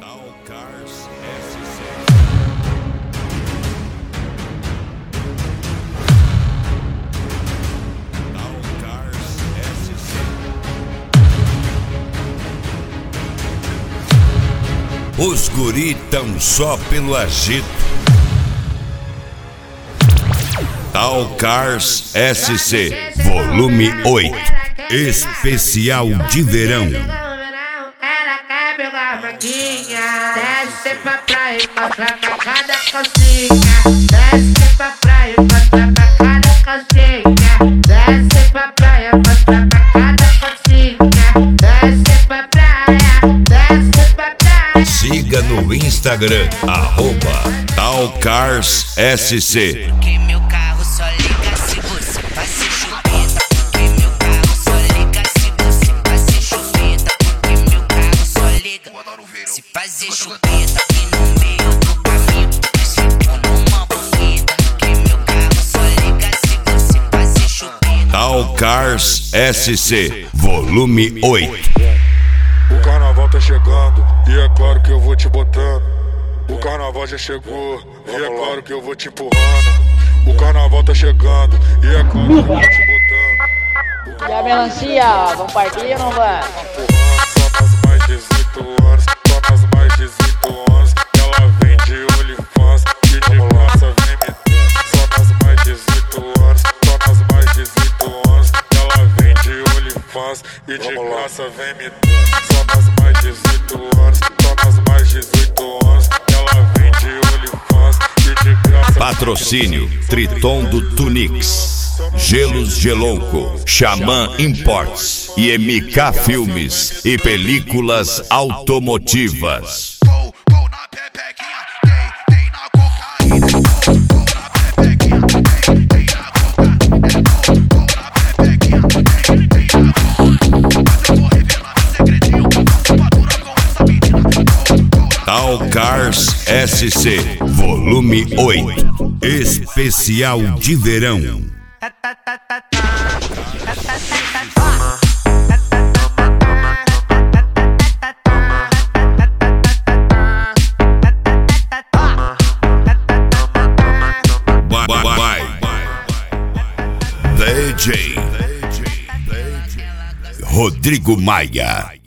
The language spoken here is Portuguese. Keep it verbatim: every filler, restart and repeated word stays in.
Talcars S C. Talcars S C. Os guri tão só pelo agito. Talcars S C, volume oito, especial de verão. Desce pra praia e mostra pra cada calcinha. Desce pra praia e mostra pra cada calcinha. Desce pra praia e mostra pra cada calcinha. Desce pra praia, desce pra praia. Siga no Instagram, arroba Talcars S C. Porque meu carro só liga se você fazer chupeta. Porque meu carro só liga se você fazer chupeta. Porque meu carro só liga se fazer chupeta. E no meio do caminho fico numa bangueta. Porque meu carro só liga se você fazer chupeta. Talcars S C, volume oito. O carnaval tá chegando e é claro que eu vou te botando. O carnaval já chegou e é claro que eu vou te empurrando. O carnaval tá chegando e é claro que eu vou te botando. E a melancia, vamos partir ou não vai? Só nas mais dezoito anos, só nas mais dezoito anos. Ela vem de OnlyFans e de graça vem me dando. Só nas mais dezoito anos, só nas mais dezoito anos. Ela vem de OnlyFans e de graça vem me dando. Só nas mais dezoito anos, só nas mais dezoito anos. Ela vem de OnlyFans e de graça. Patrocínio Triton do Tunix, Gelos Gelonco, Xamã Imports e M K Filmes e películas automotivas. Talcars S C, volume oito, especial de verão. Bye, bye, bye. D J Rodrigo Maia.